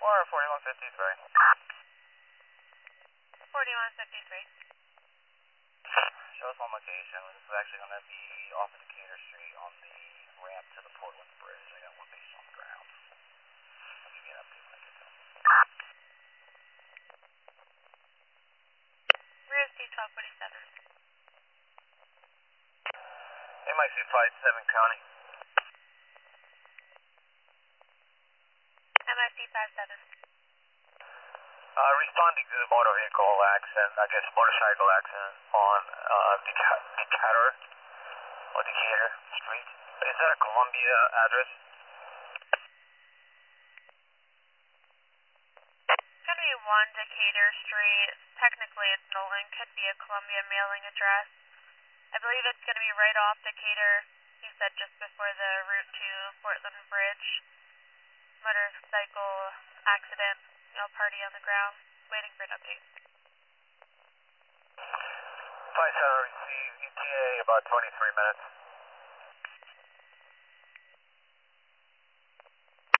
or 4153. 4153. Show us one location. This is actually going to be off of Decatur Street on the ramp to the Portland Bridge. I got location on the ground. I'll give you an update when I get there. Where is D1247? MIC 57 County. MIC 57. Responding to the motor vehicle accident, I guess motorcycle accident on Decatur Street. Is that a Columbia address? Could be 1 Decatur Street. Technically it's Nolan. Could be a Columbia mailing address. I believe it's going to be right off Decatur. He said just before the route to Portland Bridge. Motorcycle accident. Party on the ground. Waiting for an update. 57 receive ETA about 23 minutes.